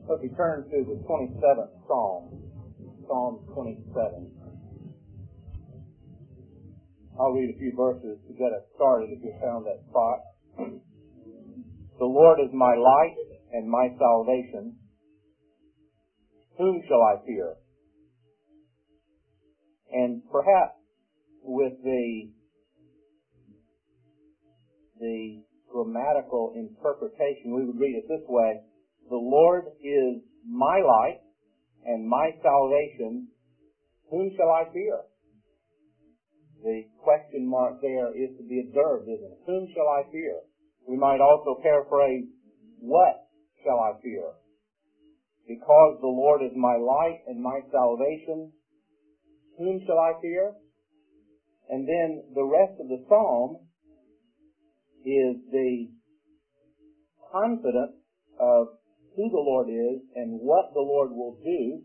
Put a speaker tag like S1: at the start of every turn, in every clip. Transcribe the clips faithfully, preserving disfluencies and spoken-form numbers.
S1: So if you turn to the twenty-seventh Psalm, Psalm twenty-seven, I'll read a few verses to get us started if you found that spot. The Lord is my light and my salvation. Whom shall I fear? And perhaps with the the grammatical interpretation, we would read it this way: the Lord is my light and my salvation. Whom shall I fear? The question mark there is to be observed, isn't it? Whom shall I fear? We might also paraphrase, what shall I fear? Because the Lord is my light and my salvation, whom shall I fear? And then the rest of the psalm is the confidence of who the Lord is and what the Lord will do,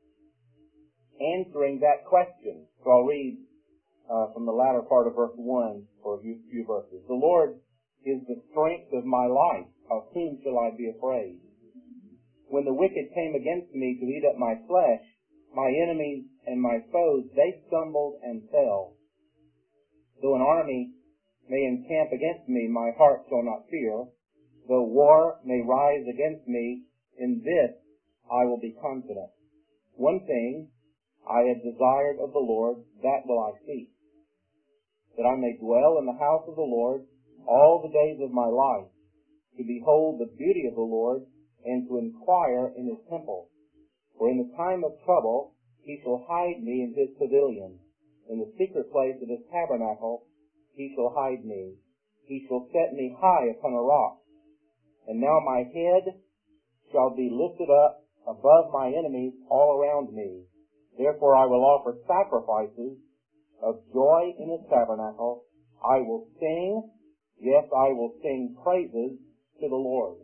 S1: answering that question. So I'll read uh, from the latter part of verse one for a few, few verses. The Lord is the strength of my life. Of whom shall I be afraid? When the wicked came against me to eat up my flesh, my enemies and my foes, they stumbled and fell. Though an army may encamp against me, my heart shall not fear. Though war may rise against me, in this I will be confident. One thing I have desired of the Lord, that will I seek, that I may dwell in the house of the Lord all the days of my life, to behold the beauty of the Lord, and to inquire in his temple. For in the time of trouble he shall hide me in his pavilion. In the secret place of his tabernacle he shall hide me. He shall set me high upon a rock. And now my head shall be lifted up above my enemies all around me. Therefore I will offer sacrifices of joy in his tabernacle. I will sing, yes, I will sing praises to the Lord.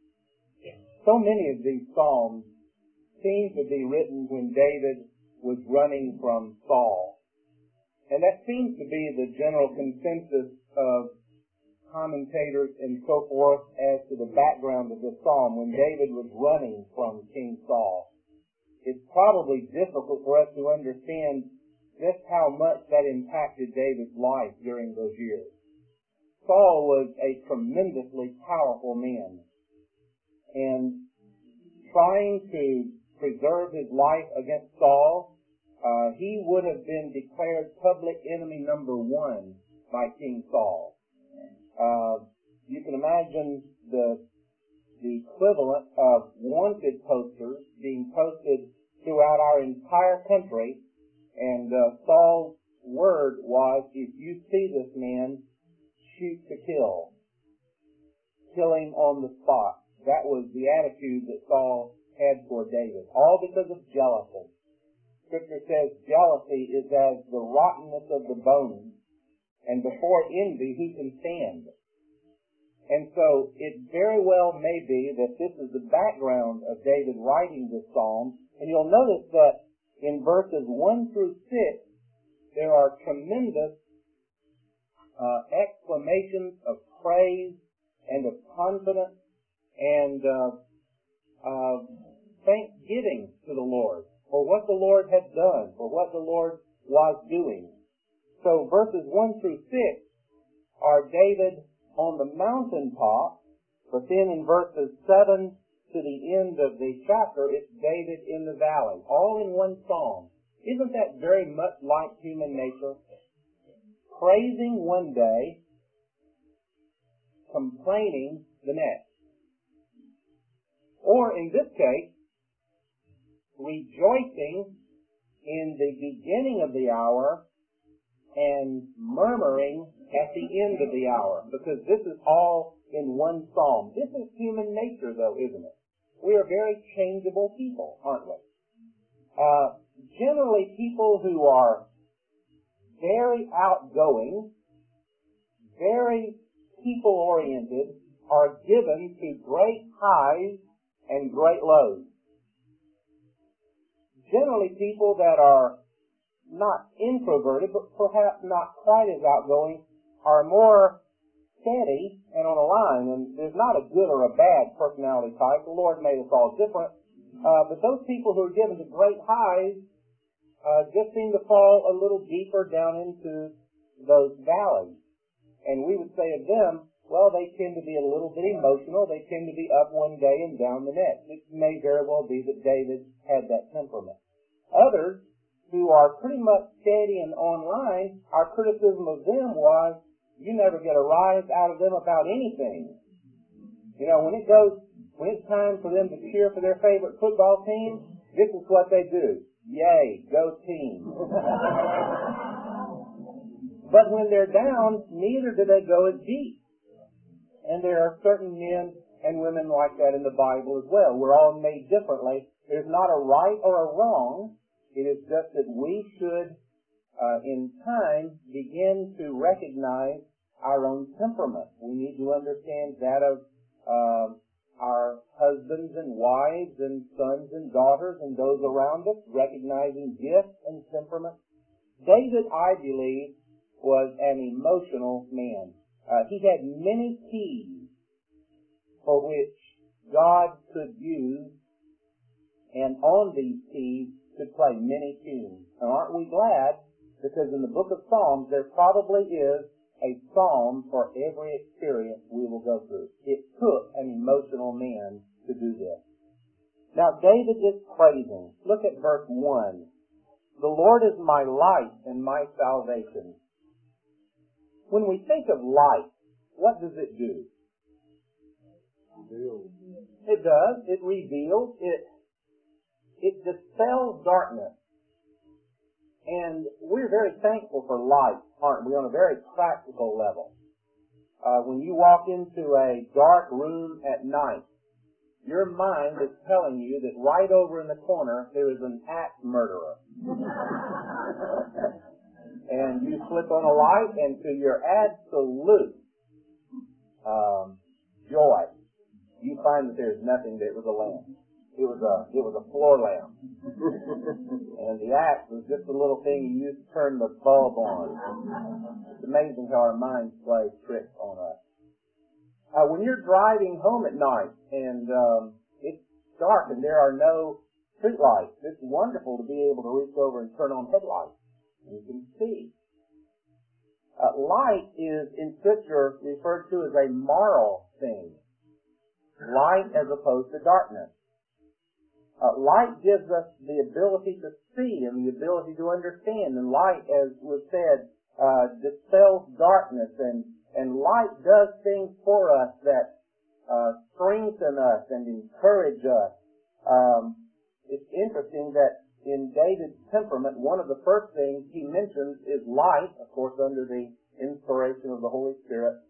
S1: So many of these psalms seem to be written when David was running from Saul. And that seems to be the general consensus of commentators and so forth as to the background of this psalm when David was running from King Saul. It's probably difficult for us to understand just how much that impacted David's life during those years. Saul was a tremendously powerful man, and trying to preserve his life against Saul, uh, he would have been declared public enemy number one by King Saul. Uh, you can imagine the the equivalent of wanted posters being posted throughout our entire country, and uh, Saul's word was, if you see this man, shoot to kill. Kill him on the spot. That was the attitude that Saul had for David, all because of jealousy. Scripture says jealousy is as the rottenness of the bones, and before envy who can stand? And so it very well may be that this is the background of David writing this psalm, and you'll notice that in verses one through six, there are tremendous uh, exclamations of praise and of confidence and uh, uh, thanksgiving to the Lord for what the Lord had done, for what the Lord was doing. So verses one through six are David on the mountaintop, but then in verses seven to the end of the chapter, it's David in the valley, all in one psalm. Isn't that very much like human nature? Praising one day, complaining the next. Or in this case, rejoicing in the beginning of the hour and murmuring at the end of the hour, because this is all in one psalm. This is human nature, though, isn't it? We are very changeable people, aren't we? Uh, generally, people who are very outgoing, very people-oriented, are given to great highs and great lows. Generally, people that are not introverted, but perhaps not quite as outgoing, are more steady and on a line. And there's not a good or a bad personality type. The Lord made us all different. Uh, but those people who are given to great highs uh, just seem to fall a little deeper down into those valleys. And we would say of them, well, they tend to be a little bit emotional. They tend to be up one day and down the next. It may very well be that David had that temperament. Others who are pretty much steady and online, our criticism of them was, you never get a rise out of them about anything. You know, when it goes, when it's time for them to cheer for their favorite football team, this is what they do. Yay, go team. But when they're down, neither do they go as deep. And there are certain men and women like that in the Bible as well. We're all made differently. There's not a right or a wrong. It is just that we should, uh, in time, begin to recognize our own temperament. We need to understand that of uh, our husbands and wives and sons and daughters and those around us, recognizing gifts and temperament. David, I believe, was an emotional man. Uh, he had many keys for which God could use, and on these keys could play many tunes. And aren't we glad? Because in the book of Psalms, there probably is a psalm for every experience we will go through. It took an emotional man to do this. Now, David is praising. Look at verse one. The Lord is my light and my salvation. When we think of light, what does it do?
S2: Reveals.
S1: It does. It reveals. It it dispels darkness. And we're very thankful for light, aren't we, on a very practical level. Uh, when you walk into a dark room at night, your mind is telling you that right over in the corner there is an axe murderer. And you flip on a light, and to your absolute um, joy, you find that there's nothing. That it was a lamp. It was a it was a floor lamp, and the axe was just a little thing you used to turn the bulb on. It's amazing how our minds play tricks on us. Uh, when you're driving home at night and um, it's dark and there are no street lights, it's wonderful to be able to reach over and turn on headlights. You can see. Uh, light is, in Scripture, referred to as a moral thing. Light as opposed to darkness. Uh, light gives us the ability to see and the ability to understand. And light, as was said, uh, dispels darkness. And, and light does things for us that uh, strengthen us and encourage us. Um, it's interesting that in David's temperament, one of the first things he mentions is light, of course under the inspiration of the Holy Spirit.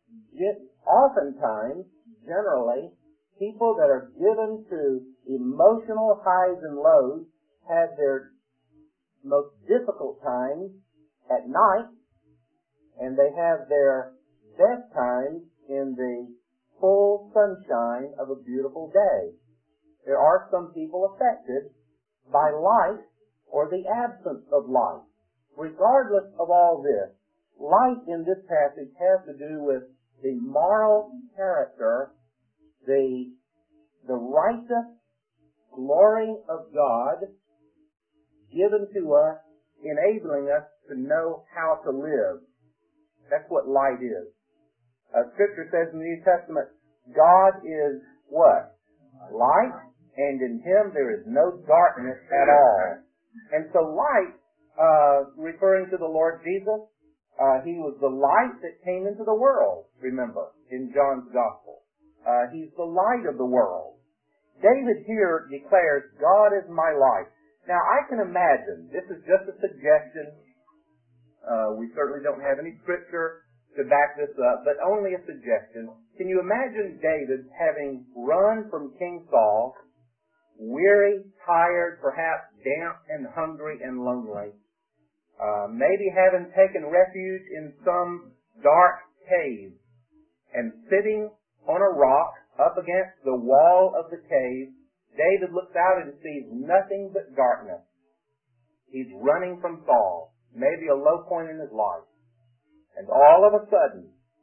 S1: Oftentimes, generally, people that are given to emotional highs and lows have their most difficult times at night, and they have their best times in the full sunshine of a beautiful day. There are some people affected by light or the absence of light. Regardless of all this, light in this passage has to do with the moral character, the, the righteous glory of God given to us, enabling us to know how to live. That's what light is. Uh, Scripture says in the New Testament, God is what? Light. And in Him there is no darkness at all. And so light, uh, referring to the Lord Jesus, uh, He was the light that came into the world, remember, in John's Gospel. Uh, he's the light of the world. David here declares, God is my light. Now I can imagine, this is just a suggestion, uh, we certainly don't have any scripture to back this up, but only a suggestion. Can you imagine David having run from King Saul, weary, tired, perhaps damp and hungry and lonely, uh, maybe having taken refuge in some dark cave, and sitting on a rock up against the wall of the cave, David looks out and sees nothing but darkness. He's running from Saul, maybe a low point in his life. And all of a sudden,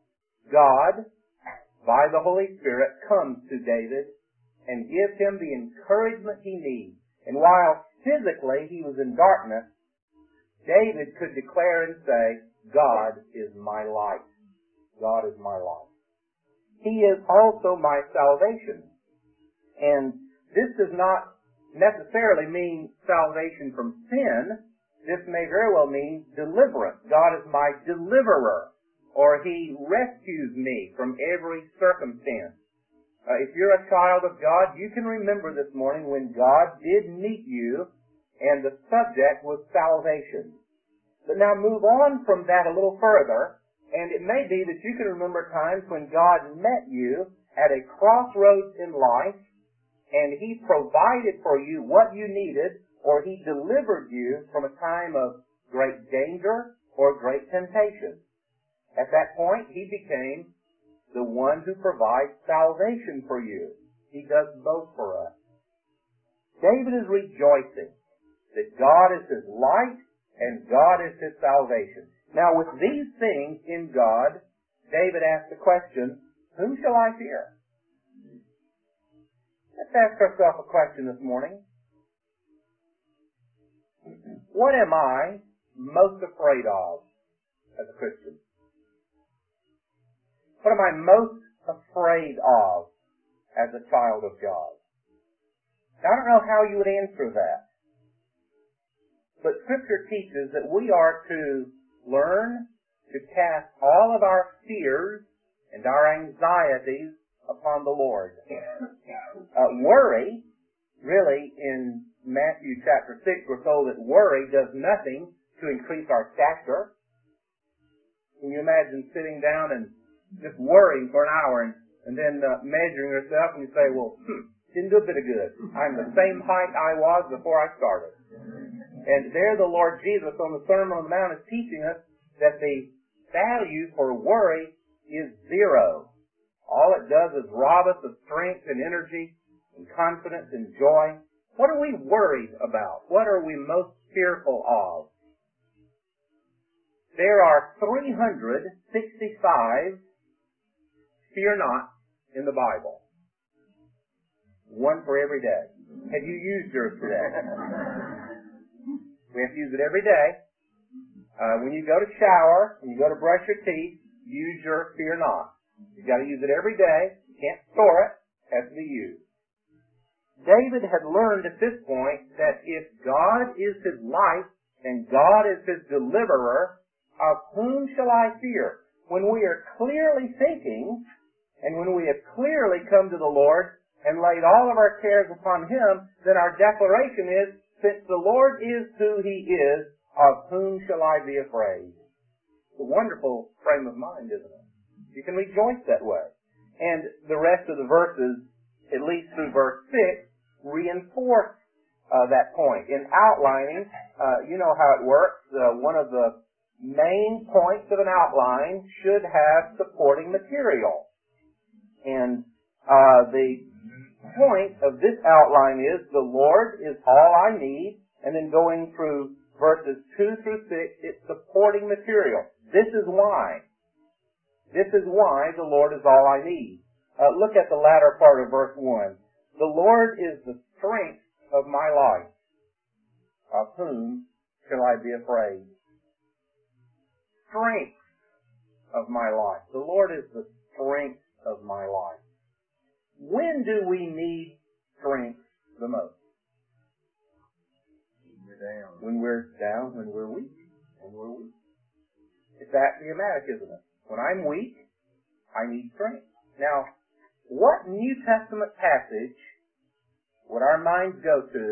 S1: God, by the Holy Spirit, comes to David and gives him the encouragement he needs. And while physically he was in darkness, David could declare and say, God is my light. God is my light. He is also my salvation. And this does not necessarily mean salvation from sin. This may very well mean deliverance. God is my deliverer, or He rescues me from every circumstance. Uh, if you're a child of God, you can remember this morning when God did meet you, and the subject was salvation. But now move on from that a little further, and it may be that you can remember times when God met you at a crossroads in life, and He provided for you what you needed, or He delivered you from a time of great danger or great temptation. At that point, He became the one who provides salvation for you. He does both for us. David is rejoicing that God is his light and God is his salvation. Now, with these things in God, David asked the question, whom shall I fear? Let's ask ourselves a question this morning. What am I most afraid of as a Christian? What am I most afraid of as a child of God? Now, I don't know how you would answer that. But Scripture teaches that we are to learn to cast all of our fears and our anxieties upon the Lord. Uh, worry, really, in Matthew chapter six, we're told that worry does nothing to increase our stature. Can you imagine sitting down and just worrying for an hour and, and then uh, measuring yourself and you say, well, hmm, didn't do a bit of good. I'm the same height I was before I started. And there the Lord Jesus on the Sermon on the Mount is teaching us that the value for worry is zero. All it does is rob us of strength and energy and confidence and joy. What are we worried about? What are we most fearful of? There are three hundred sixty-five fear not in the Bible. One for every day. Have you used yours today? We have to use it every day. Uh, when you go to shower, when you go to brush your teeth, use your fear not. You've got to use it every day. You can't store it. It has to be used. David had learned at this point that if God is his life and God is his deliverer, of whom shall I fear? When we are clearly thinking, and when we have clearly come to the Lord and laid all of our cares upon Him, then our declaration is, since the Lord is who He is, of whom shall I be afraid? It's a wonderful frame of mind, isn't it? You can rejoice that way. And the rest of the verses, at least through verse six, reinforce uh, that point. In outlining, uh, you know how it works. Uh, one of the main points of an outline should have supporting material. And uh, the point of this outline is the Lord is all I need, and then going through verses two through six, it's supporting material. This is why. This is why the Lord is all I need. Uh, look at the latter part of verse one. The Lord is the strength of my life. Of whom shall I be afraid? Strength of my life. The Lord is the strength of my life. When do we need strength the most? When we're down. When we're down, when we're weak. When we're weak. It's axiomatic, isn't it? When I'm weak, I need strength. Now, what New Testament passage would our minds go to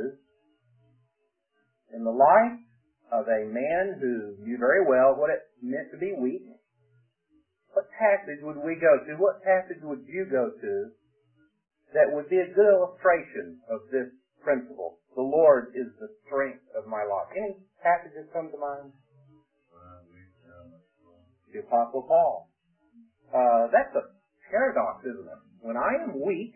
S1: in the life of a man who knew very well what it meant to be weak? What passage would we go to? What passage would you go to that would be a good illustration of this principle? The Lord is the strength of my life. Any passages come to mind? The Apostle Paul. Uh, that's a paradox, isn't it? When I am weak,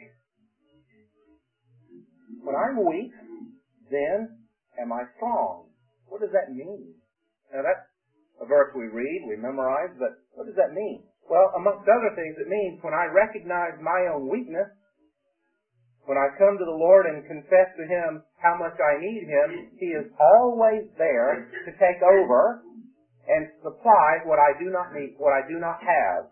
S1: when I'm weak, then am I strong? What does that mean? Now that's a verse we read, we memorize, but what does that mean? Well, amongst other things, it means when I recognize my own weakness, when I come to the Lord and confess to Him how much I need Him, He is always there to take over and supply what I do not need, what I do not have.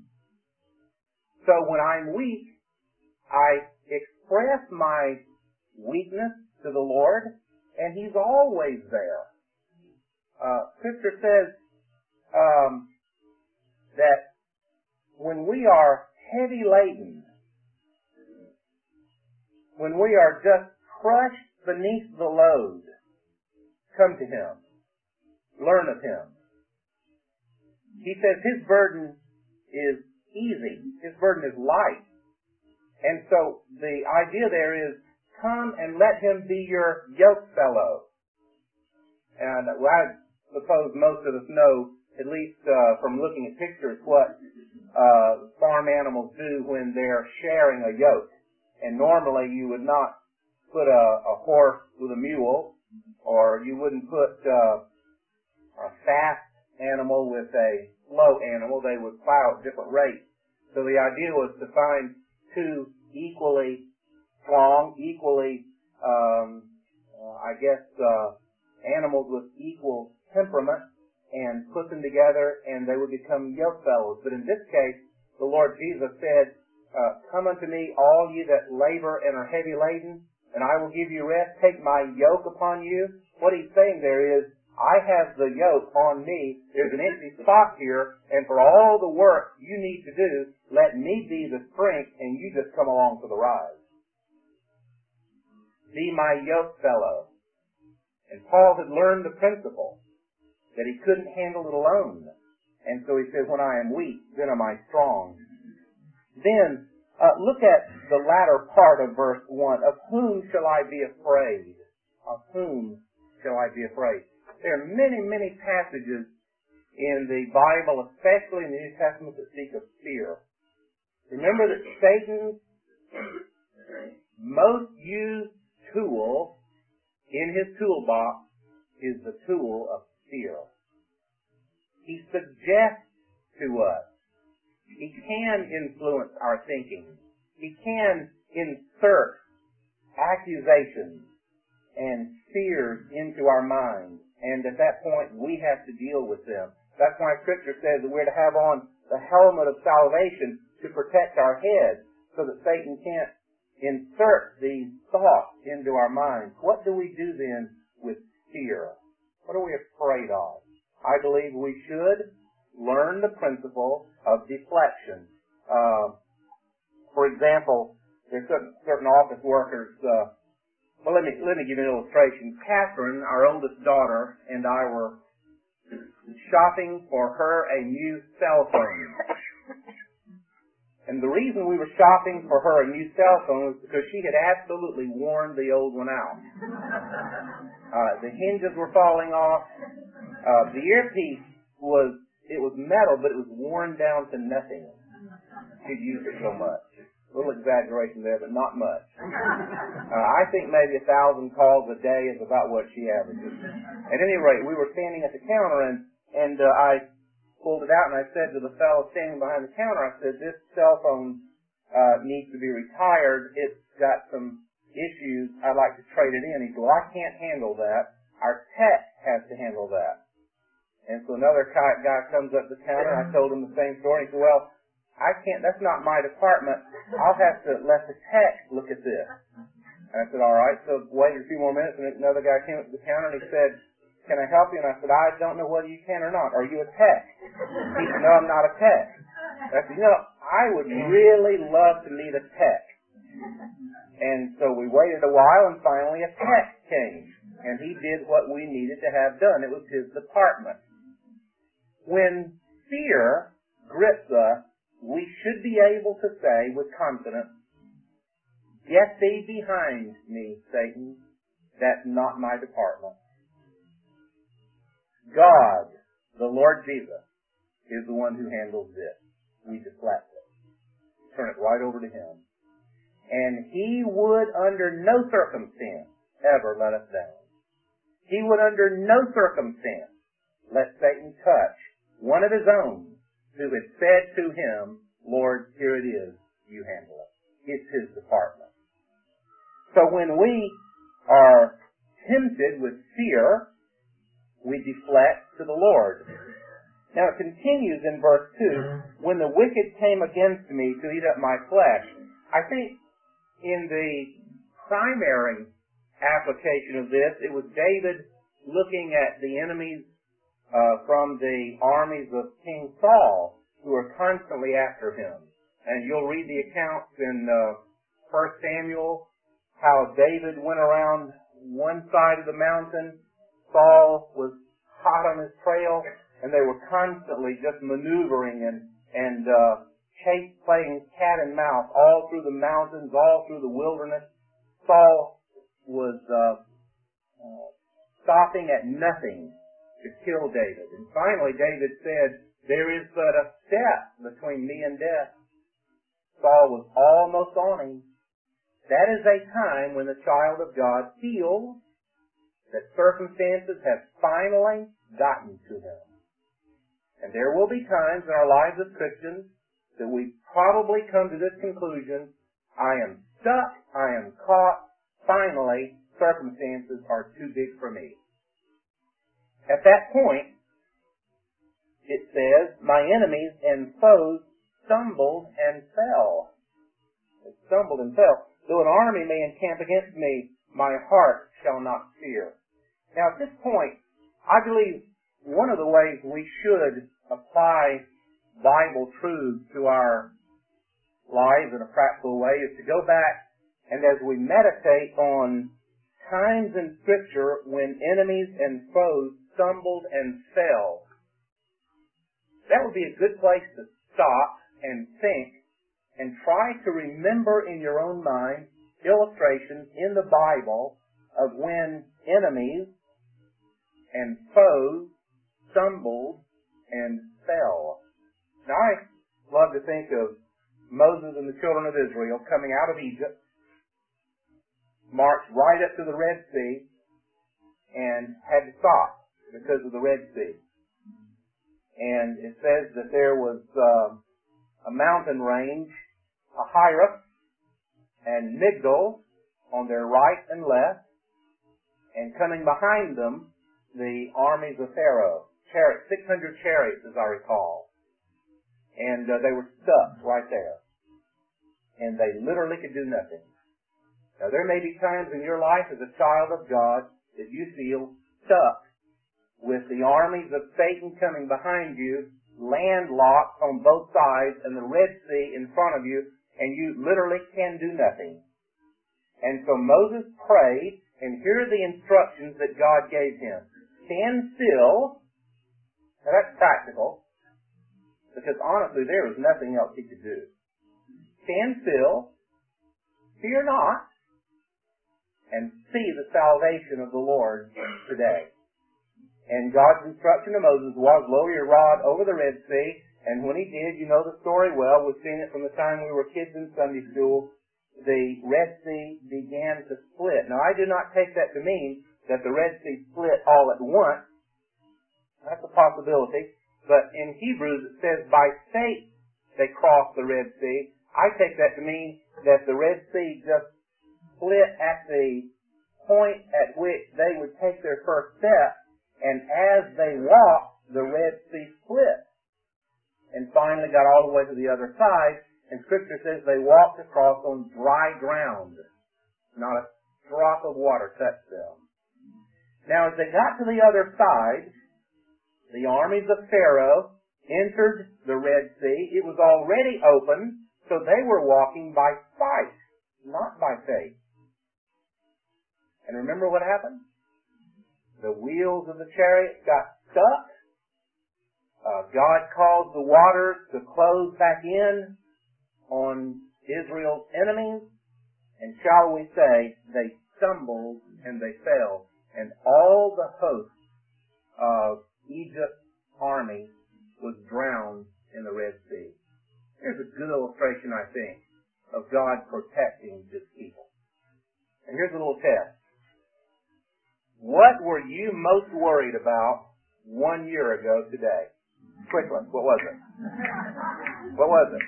S1: So when I'm weak, I express my weakness to the Lord, and He's always there. Uh, Scripture says um, that when we are heavy laden, when we are just crushed beneath the load, come to Him. Learn of Him. He says His burden is easy. His burden is light. And so the idea there is, come and let Him be your yoke fellow. And I suppose most of us know, at least uh, from looking at pictures, what uh, farm animals do when they're sharing a yoke. And normally you would not put a, a horse with a mule, or you wouldn't put uh, a fast animal with a slow animal. They would plow at different rates. So the idea was to find two equally strong, equally, um, uh, I guess, uh, animals with equal temperament, and put them together, and they would become yoke fellows. But in this case, the Lord Jesus said, Uh, come unto me, all ye that labor and are heavy laden, and I will give you rest. Take my yoke upon you. What He's saying there is, I have the yoke on me. There's an empty spot here, and for all the work you need to do, let me be the strength, and you just come along for the ride. Be my yoke fellow. And Paul had learned the principle that he couldn't handle it alone. And so he said, when I am weak, then am I strong. Then, uh, look at the latter part of verse one. Of whom shall I be afraid? Of whom shall I be afraid? There are many, many passages in the Bible, especially in the New Testament, that speak of fear. Remember that Satan's most used tool in his toolbox is the tool of fear. He suggests to us. He can influence our thinking. He can insert accusations and fears into our minds. And at that point, we have to deal with them. That's why Scripture says that we're to have on the helmet of salvation to protect our head so that Satan can't insert these thoughts into our minds. What do we do then with fear? What are we afraid of? I believe we should learn the principle of deflection. Uh, for example, there's certain, certain office workers. Uh, well, let me let me give you an illustration. Catherine, our oldest daughter, and I were shopping for her a new cell phone. And the reason we were shopping for her a new cell phone was because she had absolutely worn the old one out. Uh, the hinges were falling off. Uh, the earpiece was It was metal, but it was worn down to nothing. She'd used it so much. A little exaggeration there, but not much. Uh, I think maybe a thousand calls a day is about what she averages. At any rate, we were standing at the counter, and, and uh, I pulled it out, and I said to the fellow standing behind the counter, I said, this cell phone uh, needs to be retired. It's got some issues. I'd like to trade it in. He said, well, I can't handle that. Our tech has to handle that. And so another guy comes up to the counter, and I told him the same story. He said, well, I can't, that's not my department. I'll have to let the tech look at this. And I said, all right. So waited a few more minutes, and another guy came up to the counter, and he said, can I help you? And I said, I don't know whether you can or not. Are you a tech? He said, no, I'm not a tech. And I said, you know, I would really love to meet a tech. And so we waited a while, and finally a tech came. And he did what we needed to have done. It was his department. When fear grips us, we should be able to say with confidence, get thee behind me, Satan. That's not my department. God, the Lord Jesus, is the one who handles this. We deflect it. Turn it right over to Him. And He would under no circumstance ever let us down. He would under no circumstance let Satan touch one of His own who had said to him, Lord, here it is, you handle it. It's his department. So when we are tempted with fear, we deflect to the Lord. Now it continues in verse two, when the wicked came against me to eat up my flesh. I think in the primary application of this, it was David looking at the enemies uh, from the armies of King Saul who are constantly after him. And you'll read the accounts in uh, First Samuel, how David went around one side of the mountain, Saul was hot on his trail, and they were constantly just maneuvering and, and uh, chase, playing cat and mouse all through the mountains, all through the wilderness. Saul was uh, uh, stopping at nothing to kill David. And finally David said, there is but a step between me and death. Saul was almost on him. That is a time when the child of God feels that circumstances have finally gotten to him. And there will be times in our lives as Christians that we probably come to this conclusion, I am stuck, I am caught, finally circumstances are too big for me. At that point, it says, my enemies and foes stumbled and fell. They stumbled and fell. Though an army may encamp against me, my heart shall not fear. Now at this point, I believe one of the ways we should apply Bible truths to our lives in a practical way is to go back and as we meditate on times in Scripture when enemies and foes stumbled and fell, that would be a good place to stop and think and try to remember in your own mind illustrations in the Bible of when enemies and foes stumbled and fell. Now I love to think of Moses and the children of Israel coming out of Egypt, marched right up to the Red Sea, and had to stop because of the Red Sea. And it says that there was uh, a mountain range, Ahirah and Migdol on their right and left, and coming behind them, the armies of Pharaoh. Chariot, six hundred chariots, as I recall. And uh, they were stuck right there. And they literally could do nothing. Now, there may be times in your life as a child of God that you feel stuck with the armies of Satan coming behind you, landlocked on both sides, and the Red Sea in front of you, and you literally can do nothing. And so Moses prayed, and here are the instructions that God gave him. Stand still. Now that's practical, because honestly there was nothing else he could do. Stand still, fear not, and see the salvation of the Lord today. And God's instruction to Moses was, lower your rod over the Red Sea, and when he did, you know the story well, we've seen it from the time we were kids in Sunday school, the Red Sea began to split. Now I do not take that to mean that the Red Sea split all at once. That's a possibility. But in Hebrews it says, by faith they crossed the Red Sea. I take that to mean that the Red Sea just split at the point at which they would take their first step, and as they walked, the Red Sea split. And finally got all the way to the other side, and Scripture says they walked across on dry ground. Not a drop of water touched them. Now as they got to the other side, the armies of Pharaoh entered the Red Sea. It was already open, so they were walking by sight, not by faith. And remember what happened? The wheels of the chariot got stuck. Uh, God caused the waters to close back in on Israel's enemies. And shall we say, they stumbled and they fell. And all the host of Egypt's army was drowned in the Red Sea. Here's a good illustration, I think, of God protecting His people. And here's a little test. What were you most worried about one year ago today? Quickly, what was it? What was it?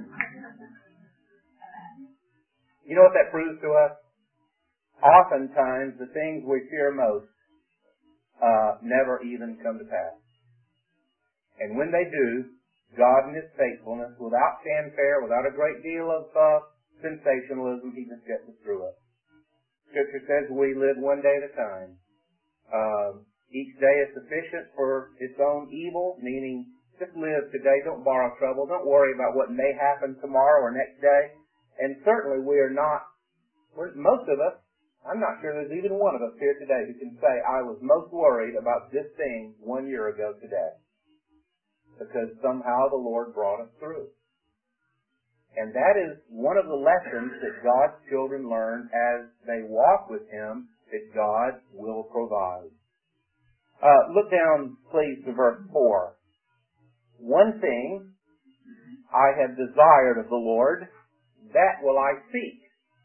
S1: You know what that proves to us? Oftentimes, the things we fear most uh, never even come to pass. And when they do, God in His faithfulness, without fanfare, without a great deal of uh, sensationalism, He just gets us through it. Scripture says we live one day at a time. Uh, each day is sufficient for its own evil, meaning just live today. Don't borrow trouble. Don't worry about what may happen tomorrow or next day. And certainly we are not, we're, most of us, I'm not sure there's even one of us here today who can say, I was most worried about this thing one year ago today. Because somehow the Lord brought us through. And that is one of the lessons that God's children learn as they walk with Him, that God will provide. Uh, look down, please, to verse four. One thing I have desired of the Lord, that will I seek.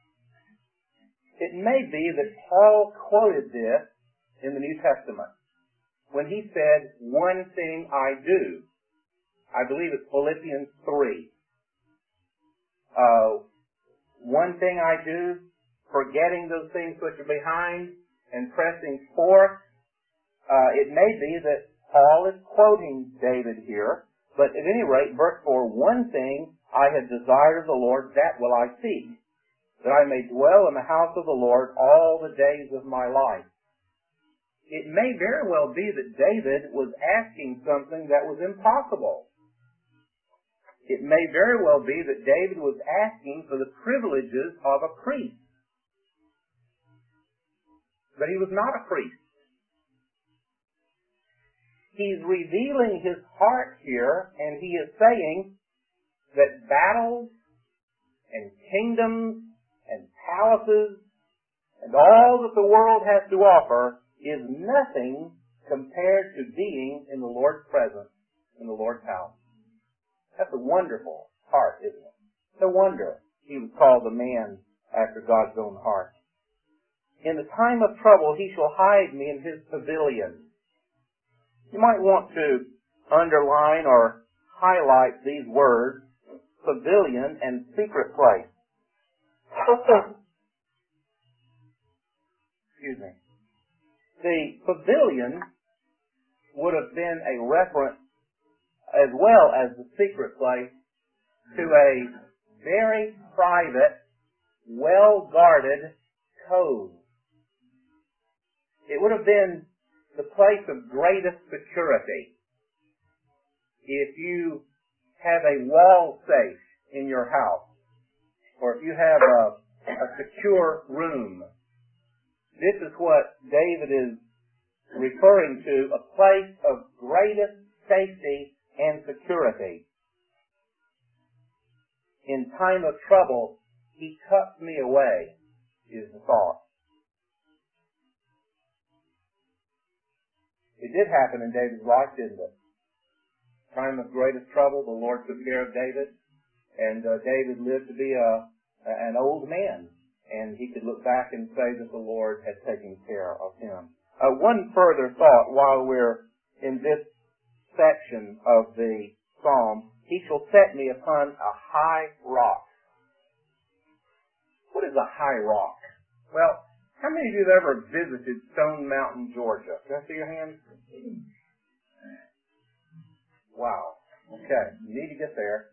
S1: It may be that Paul quoted this in the New Testament when he said, one thing I do. I believe it's Philippians three. Uh, one thing I do, forgetting those things which are behind and pressing forth. Uh, it may be that Paul is quoting David here, but at any rate, verse four, one thing I have desired of the Lord, that will I seek, that I may dwell in the house of the Lord all the days of my life. It may very well be that David was asking something that was impossible. It may very well be that David was asking for the privileges of a priest. But he was not a priest. He's revealing his heart here, and he is saying that battles and kingdoms and palaces and all that the world has to offer is nothing compared to being in the Lord's presence, in the Lord's house. That's a wonderful heart, isn't it? No wonder he was called a man after God's own heart. In the time of trouble, he shall hide me in his pavilion. You might want to underline or highlight these words, pavilion and secret place. Excuse me. The pavilion would have been a reference, as well as the secret place, to a very private, well-guarded cove. It would have been the place of greatest security. If you have a wall safe in your house, or if you have a, a secure room, this is what David is referring to, a place of greatest safety and security. In time of trouble, he tucks me away, is the thought. It did happen in David's life, didn't it? Time of greatest trouble, the Lord took care of David, and uh, David lived to be a, an old man, and he could look back and say that the Lord had taken care of him. Uh, one further thought while we're in this section of the psalm, he shall set me upon a high rock. What is a high rock? Well, how many of you have ever visited Stone Mountain, Georgia? Can I see your hands? Wow. Okay. You need to get there.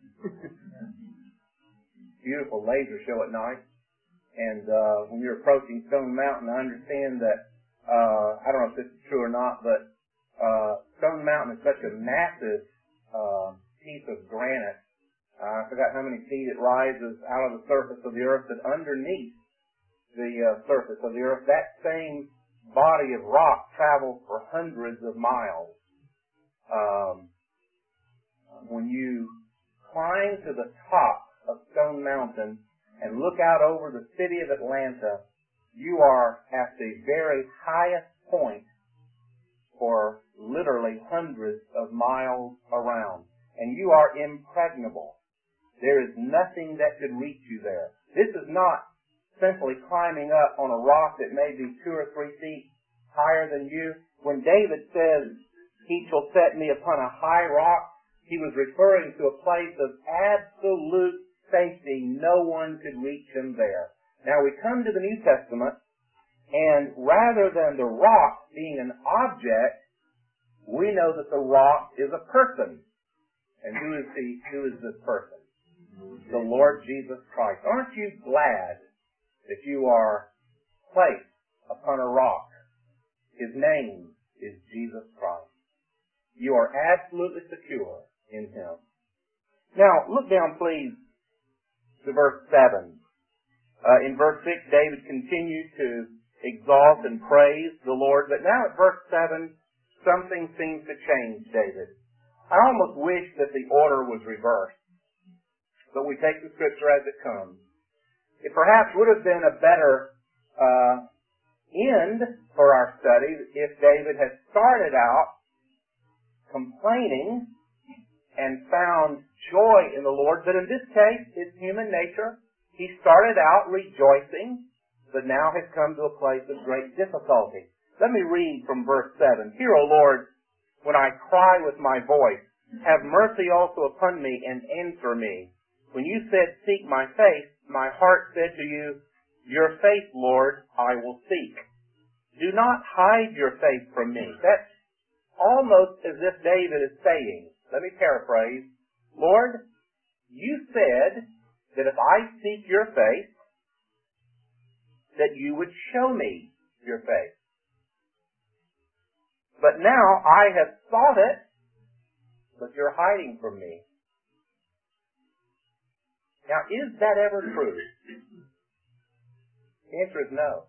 S1: Beautiful laser show at night. And uh, when you're approaching Stone Mountain, I understand that, uh, I don't know if this is true or not, but uh, Stone Mountain is such a massive uh, piece of granite. Uh, I forgot how many feet it rises out of the surface of the earth, but underneath the uh, surface of the earth, that same body of rock travels for hundreds of miles. Um, when you climb to the top of Stone Mountain and look out over the city of Atlanta, you are at the very highest point for literally hundreds of miles around. And you are impregnable. There is nothing that could reach you there. This is not simply climbing up on a rock that may be two or three feet higher than you. When David says, he shall set me upon a high rock, he was referring to a place of absolute safety. No one could reach him there. Now we come to the New Testament, and rather than the rock being an object, we know that the rock is a person. And who is the, who is this person? The Lord Jesus Christ. Aren't you glad that you are placed upon a rock? His name is Jesus Christ. You are absolutely secure in Him. Now, look down, please, to verse seven. Uh, in verse six, David continued to exalt and praise the Lord. But now at verse seven, something seems to change David. I almost wish that the order was reversed. But we take the Scripture as it comes. It perhaps would have been a better uh, end for our study if David had started out complaining and found joy in the Lord. But in this case, it's human nature. He started out rejoicing, but now has come to a place of great difficulty. Let me read from verse seven. Hear, O Lord, when I cry with my voice, have mercy also upon me and answer me. When you said, seek my face, my heart said to you, your face, Lord, I will seek. Do not hide your face from me. That's almost as if David is saying, let me paraphrase, Lord, you said that if I seek your face, that you would show me your face. But now I have sought it, but you're hiding from me. Now, is that ever true? The answer is no.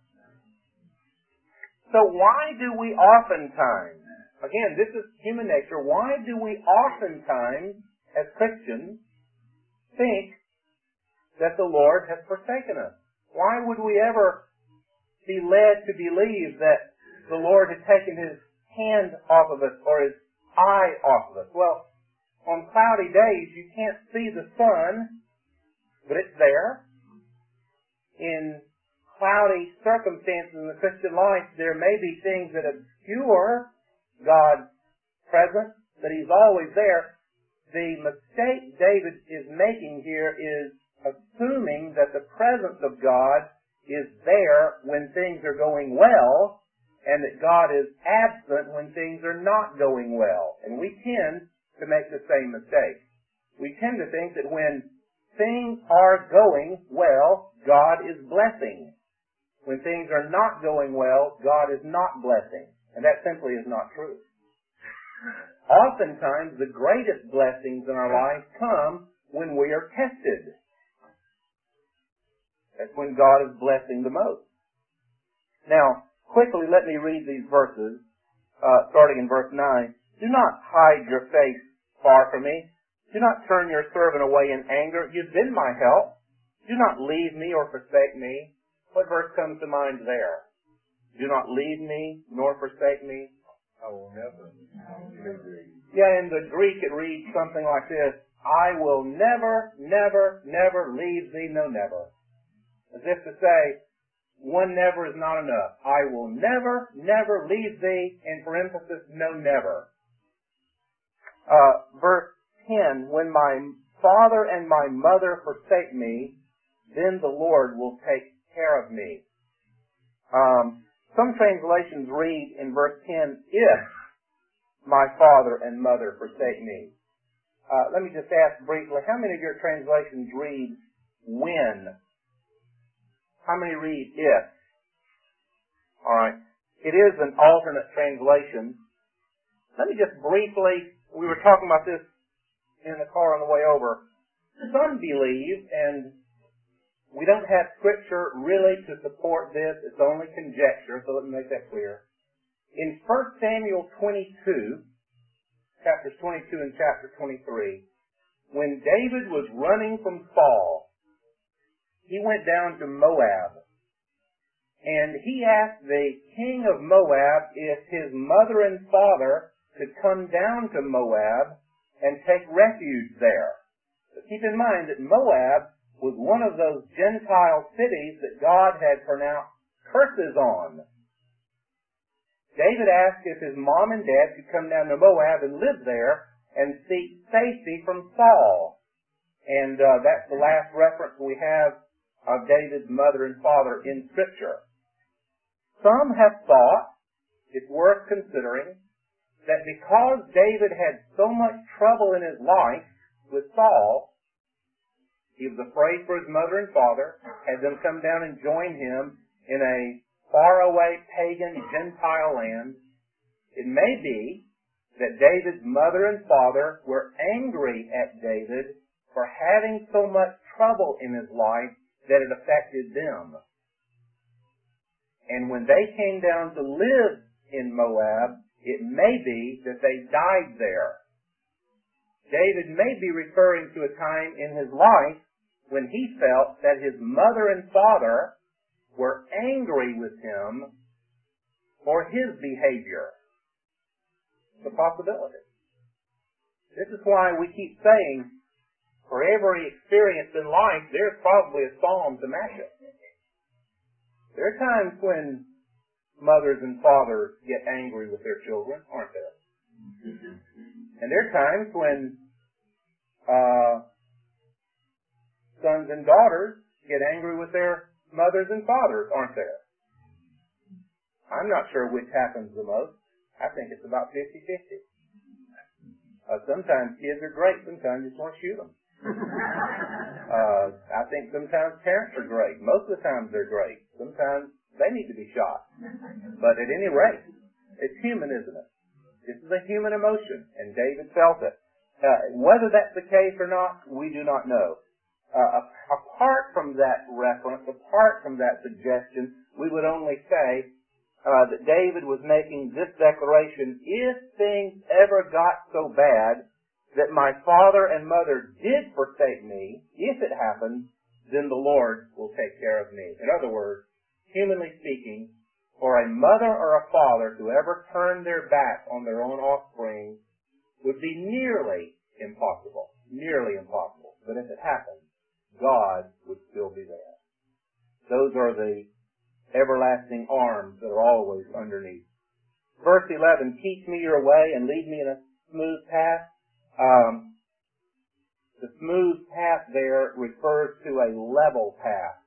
S1: So why do we oftentimes, again, this is human nature, why do we oftentimes, as Christians, think that the Lord has forsaken us? Why would we ever be led to believe that the Lord had taken His hand off of us or His eye off of us? Well, on cloudy days, you can't see the sun, but it's there. In cloudy circumstances in the Christian life, there may be things that obscure God's presence, but He's always there. The mistake David is making here is assuming that the presence of God is there when things are going well, and that God is absent when things are not going well. And we tend to make the same mistake. We tend to think that when things are going well, God is blessing. When things are not going well, God is not blessing. And that simply is not true. Oftentimes, the greatest blessings in our life come when we are tested. That's when God is blessing the most. Now, quickly let me read these verses, uh, starting in verse nine. Do not hide your face far from me. Do not turn your servant away in anger. You've been my help. Do not leave me or forsake me. What verse comes to mind there? Do not leave me nor forsake me. I will never. Yeah, in the Greek it reads something like this. I will never, never, never leave thee, no never. As if to say, one never is not enough. I will never, never leave thee, and for emphasis, no never. Uh, verse ten, when my father and my mother forsake me, then the Lord will take care of me. Um, some translations read in verse ten, if my father and mother forsake me. Uh, let me just ask briefly, how many of your translations read when? How many read if? Alright. It is an alternate translation. Let me just briefly, we were talking about this in the car on the way over. Some believe, and we don't have scripture really to support this, it's only conjecture, so let me make that clear. In First Samuel twenty-two, chapters twenty-two and chapter twenty-three, when David was running from Saul, he went down to Moab, and he asked the king of Moab if his mother and father could come down to Moab and take refuge there. But keep in mind that Moab was one of those Gentile cities that God had pronounced curses on. David asked if his mom and dad could come down to Moab and live there, and seek safety from Saul. And uh, that's the last reference we have of David's mother and father in Scripture. Some have thought, it's worth considering, that because David had so much trouble in his life with Saul, he was afraid for his mother and father, had them come down and join him in a faraway pagan Gentile land. It may be that David's mother and father were angry at David for having so much trouble in his life that it affected them. And when they came down to live in Moab, it may be that they died there. David may be referring to a time in his life when he felt that his mother and father were angry with him for his behavior. It's a possibility. This is why we keep saying, for every experience in life, there's probably a psalm to match it. There are times when mothers and fathers get angry with their children, aren't there? And there are times when uh, sons and daughters get angry with their mothers and fathers, aren't there? I'm not sure which happens the most. I think it's about fifty-fifty. Uh, sometimes kids are great. Sometimes you just want to shoot them. uh, I think sometimes parents are great. Most of the times they're great. Sometimes they need to be shot. But at any rate, it's human, isn't it? This is a human emotion, and David felt it. Uh, whether that's the case or not, we do not know. Uh, apart from that reference, apart from that suggestion, we would only say uh, that David was making this declaration: if things ever got so bad that my father and mother did forsake me, if it happens, then the Lord will take care of me. In other words, humanly speaking, for a mother or a father to ever turn their back on their own offspring would be nearly impossible. Nearly impossible. But if it happens, God would still be there. Those are the everlasting arms that are always underneath. Verse eleven, teach me your way and lead me in a smooth path. Um, the smooth path there refers to a level path,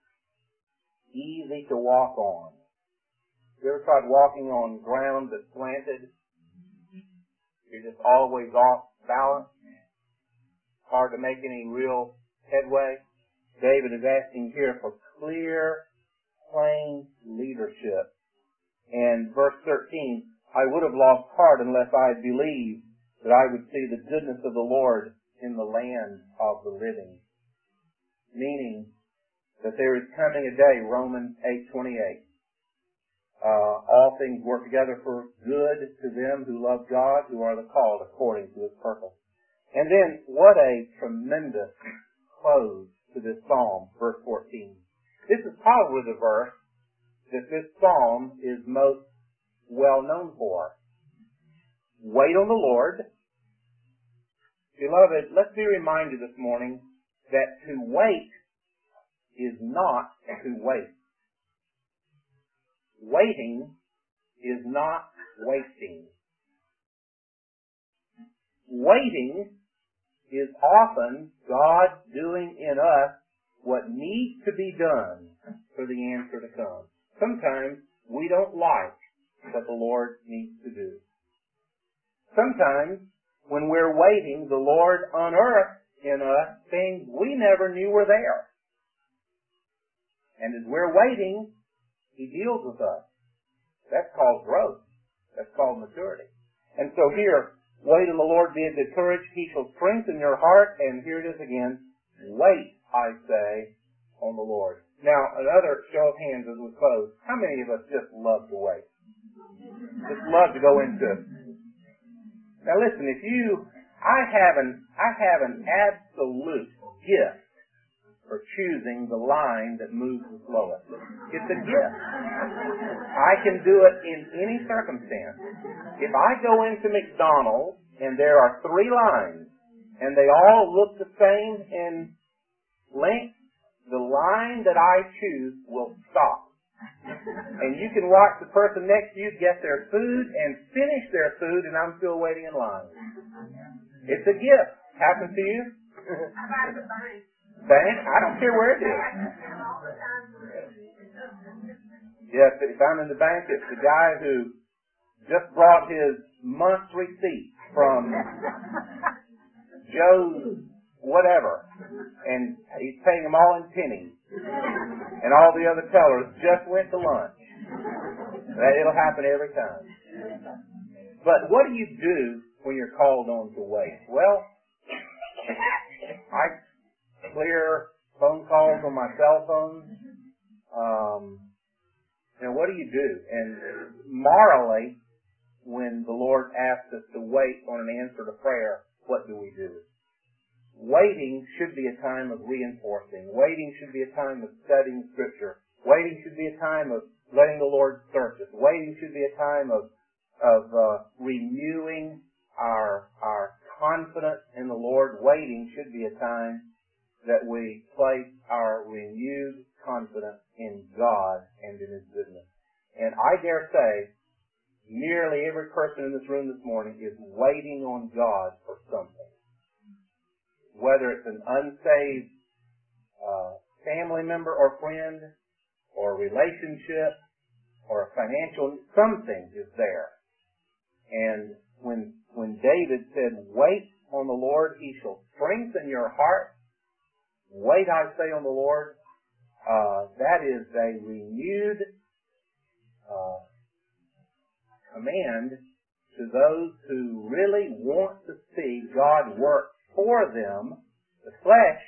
S1: easy to walk on. You ever tried walking on ground that's slanted? You're just always off balance. Hard to make any real headway. David is asking here for clear, plain leadership. And verse thirteen, I would have lost heart unless I had believed that I would see the goodness of the Lord in the land of the living. Meaning that there is coming a day, Romans eight twenty-eight. Uh, all things work together for good to them who love God, who are the called according to His purpose. And then, what a tremendous close to this psalm, verse fourteen. This is probably the verse that this psalm is most well known for. Wait on the Lord. Beloved, let's be reminded this morning that to wait is not to waste. Waiting is not wasting. Waiting is often God doing in us what needs to be done for the answer to come. Sometimes we don't like what the Lord needs to do. Sometimes when we're waiting, the Lord unearths in us things we never knew were there. And as we're waiting, He deals with us. That's called growth. That's called maturity. And so here, wait on the Lord, be of good courage. He shall strengthen your heart. And here it is again. Wait, I say, on the Lord. Now, another show of hands as we close. How many of us just love to wait? Just love to go into it. Now listen, if you, I have an, I have an absolute gift for choosing the line that moves the slowest. It's a gift. I can do it in any circumstance. If I go into McDonald's and there are three lines and they all look the same in length, the line that I choose will stop. And you can watch the person next to you get their food and finish their food, and I'm still waiting in line. It's a gift. Happened to you? Bank? I don't care where it is. Yes, if I'm in the bank, it's the guy who just brought his month's receipt from Joe's whatever, and he's paying them all in pennies, and all the other tellers just went to lunch. That it'll happen every time. But what do you do when you're called on to wait? Well, I clear phone calls on my cell phone. Um, you know, what do you do? And morally, when the Lord asks us to wait on an answer to prayer, what do we do? Waiting should be a time of reinforcing. Waiting should be a time of studying Scripture. Waiting should be a time of letting the Lord search us. Waiting should be a time of of uh, renewing our our confidence in the Lord. Waiting should be a time that we place our renewed confidence in God and in His goodness. And I dare say, nearly every person in this room this morning is waiting on God for something. Whether it's an unsaved uh, family member or friend, or a relationship, or a financial, something is there. And when when David said, "Wait on the Lord, He shall strengthen your heart," wait, I say, on the Lord, uh, that is a renewed uh, command to those who really want to see God work for them. The flesh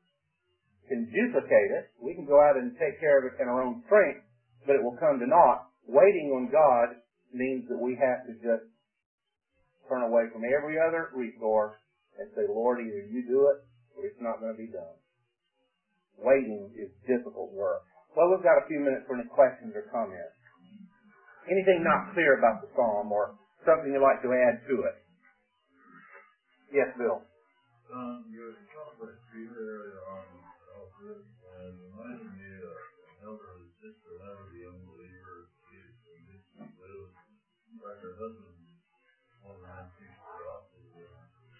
S1: can duplicate it. We can go out and take care of it in our own strength, but it will come to naught. Waiting on God means that we have to just turn away from every other resource and say, "Lord, either you do it or it's not going to be done." Waiting is difficult work. Well, we've got a few minutes for any questions or comments. Anything not clear about the psalm or something you'd like to add to it? Yes, Bill.
S2: Um, you were talking about Peter earlier on about this, and it reminded me of an elder sister, another young believer. She lived, in fact, her husband, one of the men she was off to the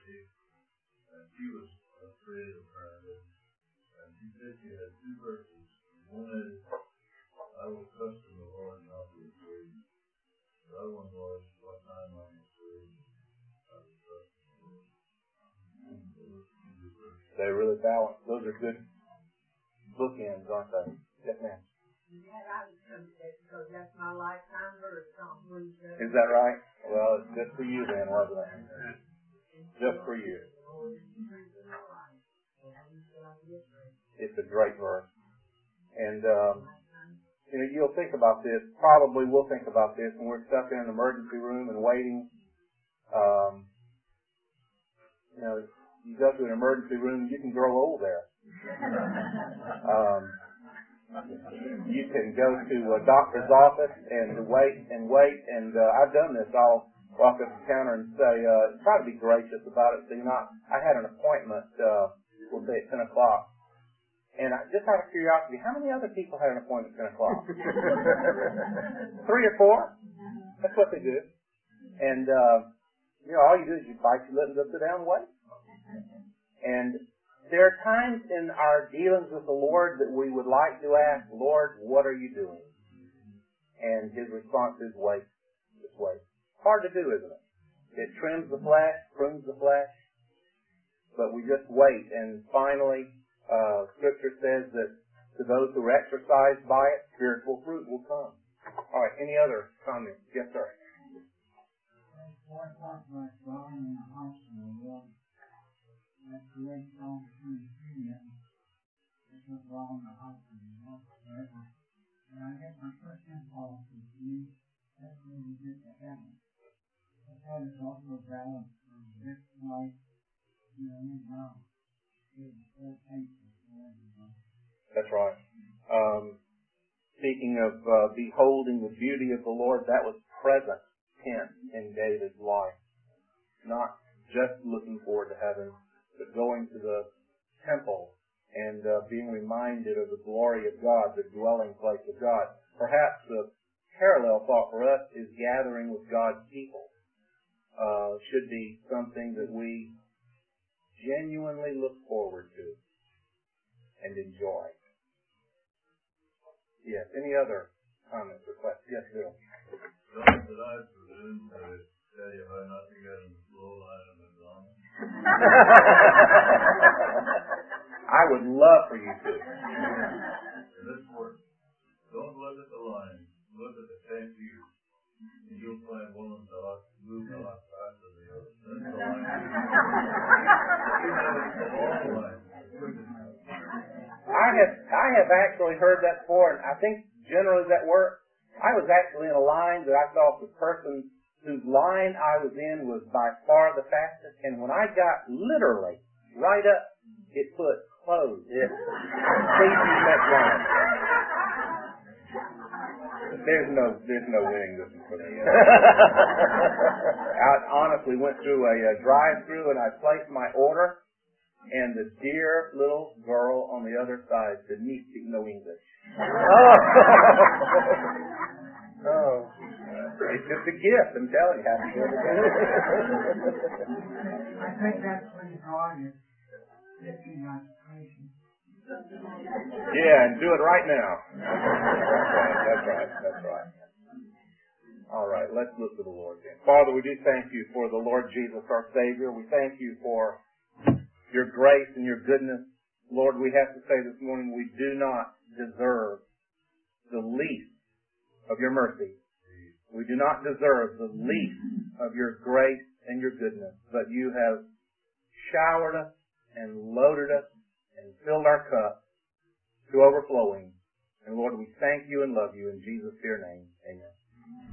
S2: and she was afraid of her. And she said she had two verses. One is, "I will trust in the Lord and not be afraid." The other one was, "What time I'm afraid, I will trust in the Lord."
S1: They really balance. Those are good bookends, aren't they? Yes, ma'am. Is that right? Well, it's just for you then, wasn't it? Just for you. It's a great verse. And, um, you know, you'll think about this. Probably we'll think about this when we're stuck in an emergency room and waiting. Um, you know, you go to an emergency room, you can grow old there. Um, you can go to a doctor's office and wait and wait. And uh, I've done this. I'll walk up to the counter and say, uh, try to be gracious about it. So you're not, I had an appointment, uh, we'll say at ten o'clock. And I, just out of curiosity, how many other people had an appointment at ten o'clock? Three or four? That's what they do. And, uh, you know, all you do is you bite your lip and go sit down and wait. And there are times in our dealings with the Lord that we would like to ask, "Lord, what are you doing?" And His response is, "Wait. Just wait." Hard to do, isn't it? It trims the flesh, prunes the flesh, but we just wait. And finally, uh, Scripture says that to those who are exercised by it, spiritual fruit will come. All right, any other comments? Yes, sir.
S3: That's the way it's all between the three of them. That's what's wrong in the hospital, you know, forever. And I guess my first impulse is to me, that's where we get to heaven. But that is also a balance of this life, you know, and now. It's so thankful for everyone.
S1: That's right. Um, speaking of uh, beholding the beauty of the Lord, that was present tense in David's life. Not just looking forward to heaven, but going to the temple and uh, being reminded of the glory of God, the dwelling place of God. Perhaps the parallel thought for us is gathering with God's people. Uh, should be something that we genuinely look forward to and enjoy. Yes, any other comments or questions? Yes, Bill.
S2: Don't that I presume to tell you how not to get in the slow line of McDonald's?
S1: I would love for you to.
S2: And this works. Don't look at the line. Look at the ten views. And you'll find one of the lot, move a lot faster than the other. That's the line. All line.
S1: I have I have actually heard that before, and I think generally that works. I was actually in a line that I thought the person whose line I was in was by far the fastest, and when I got literally right up, it put closed. It please use that line. There's no there's no winning this one for me. I honestly went through a, a drive-through and I placed my order, and the dear little girl on the other side did not speak no English. Oh. Oh. It's just a gift, I'm telling you. Happy
S3: I think that's when God is lifting us patience.
S1: Yeah, and do it right now. That's right, that's right. All right, let's look to the Lord then. Father, we do thank you for the Lord Jesus, our Savior. We thank you for your grace and your goodness. Lord, we have to say this morning we do not deserve the least of your mercy. We do not deserve the least of your grace and your goodness, but you have showered us and loaded us and filled our cup to overflowing. And Lord, we thank you and love you in Jesus' dear name. Amen.